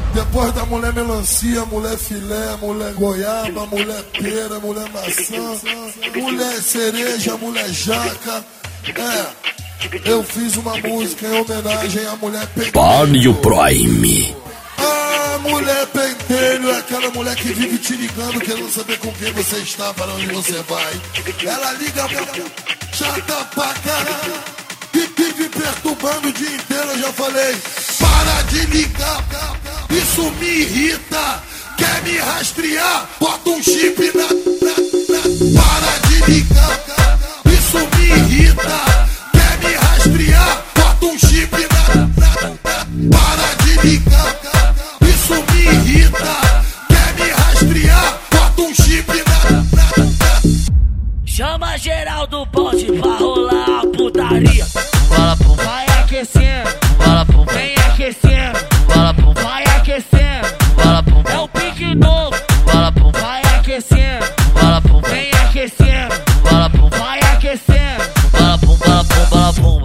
Depois da mulher melancia, mulher filé, mulher goiaba, mulher pera, mulher maçã, mulher cereja, mulher jaca. Eu fiz uma música em homenagem à mulher pentelho. Párnio Prime. A mulher pentelho é aquela mulher que vive te ligando, querendo saber com quem você está, para onde você vai. Ela liga chata pra caralho, vive perturbando o dia inteiro, eu já falei. Para de ligar, isso me irrita. Quer me rastrear? Bota um chip na. Para de ligar, isso me irrita. Quer me rastrear? Bota um chip na. Para de ligar, isso me irrita. Quer me rastrear? Bota um chip na. Chama geral do bonde pra rolar a putaria. Bola pum, vai aquecendo. Bola pum, vem aquecendo. Bola pum, vai aquecendo. Bola pum, é o pique novo. Bola pum, vai aquecendo. Bola pum, vem aquecendo. Bola pum, vai aquecendo. Bola pum, bola pum, bola pum.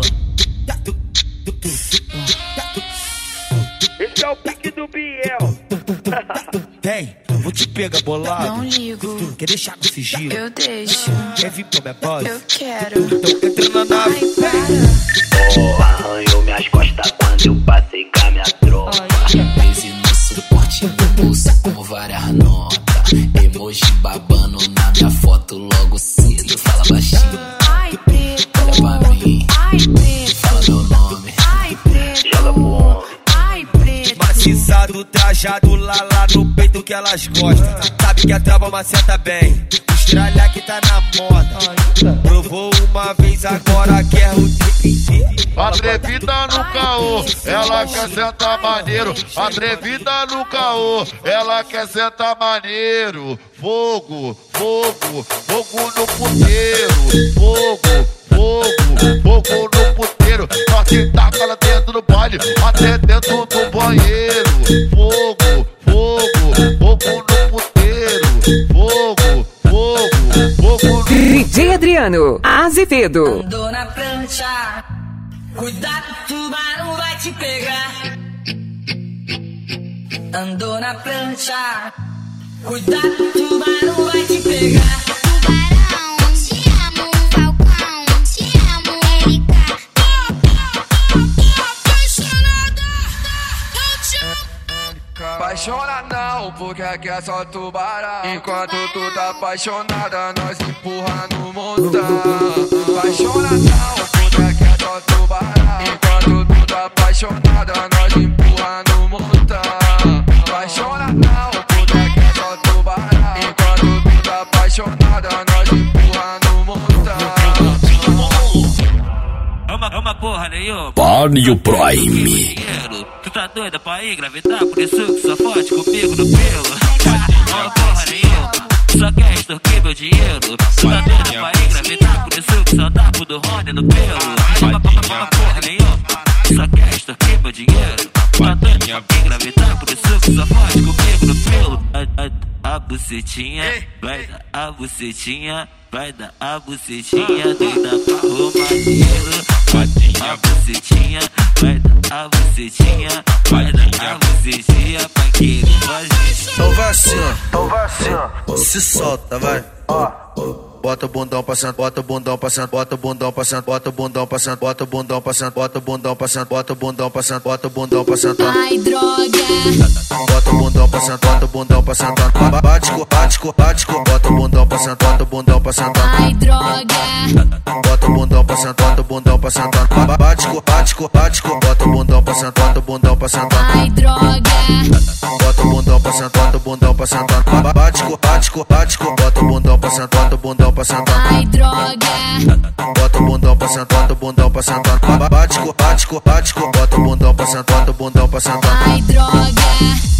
Esse é o pique do Biel. Tem, vou te pegar bolado. Não ligo. Quer deixar com sigilo? Eu deixo. Quer vir pra minha base? Eu quero. Então entra na nave. Ai, para. Arranhou minhas costas quando eu passei com a minha tropa. Crise no suporte do bolsa com várias notas. Emoji babando na minha foto logo cedo. Fala baixinho. Ai, preto. Olha pra mim. Ai, preto. Fala meu nome. Ai, preto. Joga pro homem. Ai, preto. Maciçado, trajado lá no peito que elas gostam. Sabe que a trava maceta bem. Estralha que tá na moda. Provou uma vez, agora quer o tempo. Atrevida no caô, ela quer sentar maneiro. Atrevida no caô, ela quer sentar maneiro. Fogo, fogo, fogo no puteiro. Fogo, fogo, fogo no puteiro. Só que taca ela dentro do baile, até dentro do banheiro. Fogo, fogo, fogo no puteiro. Fogo, fogo, fogo no DJ Adriano Azevedo. Andou na prancha, cuidado, tubarão vai te pegar. Andou na prancha, cuidado, tubarão vai te pegar. Tubarão, te amo, Falcão, te amo, Erika. Apaixona não, porque aqui é só tubarão. Enquanto tu tá apaixonada, nós empurra no montão. Apaixona não, porque aqui é só tubarão. Enquanto tu tá apaixonada, nós empurra no montão. Apaixona não, porque aqui é só tubarão. Enquanto tu tá apaixonada, nós empurra no montão. É uma porra nenhuma. Párnio Prime. Tu tá doida pra engravidar? Por isso que só fode comigo no pelo. É uma porra nenhuma. Só quer extorquir meu dinheiro. Tu tá doida pra engravidar? Por isso que só dá pro do Rony no pelo. É uma porra nenhuma. Só quer extorquir meu dinheiro. Tu tá doida pra engravidar? Por isso que só fode comigo no pelo. A bucetinha, vai dar a bucetinha. Vai dar a bucetinha, doida pra roubar dinheiro. A bucetinha, vai dar a bucetinha. Vai dar a bucetinha pra querer fazer. Então vai assim, ó. Se solta, vai. Bota o bundão passando, bota o bundão passando, bota o bundão passando, bota o bundão passando, bota o bundão passando, bota o bundão passando, bota o bundão passando, bota o bundão passando. Ai, droga. Bota o bundão passando, bota o bundão passando. Bate, bota o bundão passando, bota o bundão passando. Ai, droga. Bota o bundão passando, bota o bundão passando. Bate, bota o bundão passando, bota o bundão passando. Ai, droga. Bota o bundão passando, bota o bundão passando. Bate, bota o bundão passando, bota o bundão passando. Ai, droga. Bota o bundão passando, bota o bundão passando. Bate, bota o bundão passando, bota o bundão passando. Ai, droga.